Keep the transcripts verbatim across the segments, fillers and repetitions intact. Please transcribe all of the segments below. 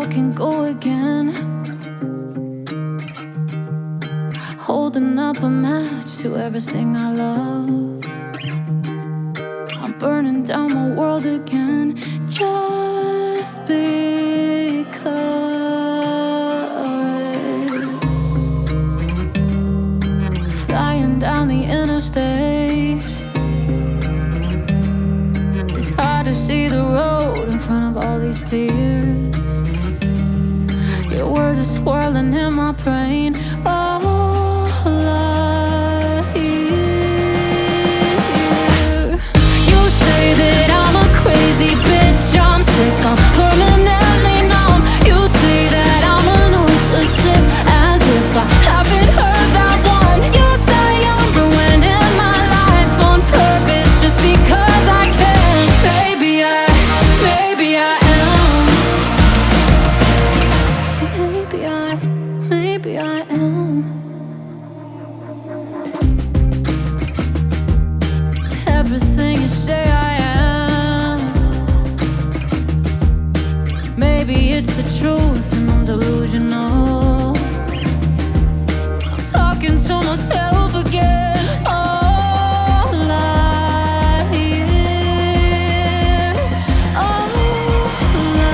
can go again, holding up a match to everything I love. I'm burning down my world again, just because. Flying down the interstate, it's hard to see the road in front of all these tears. Your words are swirling in my brain. All I hear, you say that I'm a crazy bitch, I'm sick, I'm permanently numb. You say that I'm a narcissist, as if I haven't heard that one. You say I'm ruining my life on purpose just because I can. Maybe I, maybe I am. Maybe I, maybe I am. Everything you say I am. Maybe it's the truth and I'm delusional. I'm talking to myself again. All I hear, all I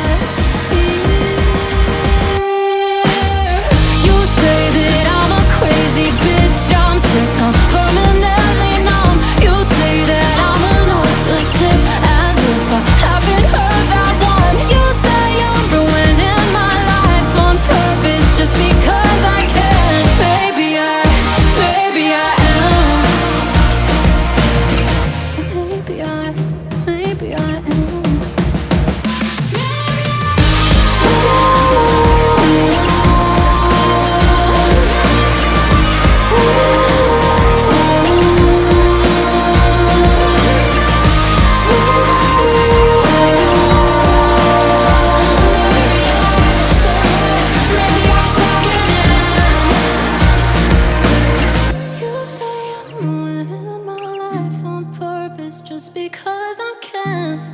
hear. You say that I'm a crazy bitch, I'm sick, I'm permanently numb. You say that I'm a narcissist, as if I haven't heard that one. You say I'm ruining my life on purpose just because I can. Maybe I, maybe I am. Maybe I, maybe I am. You say I'm ruining my life on purpose just because I can.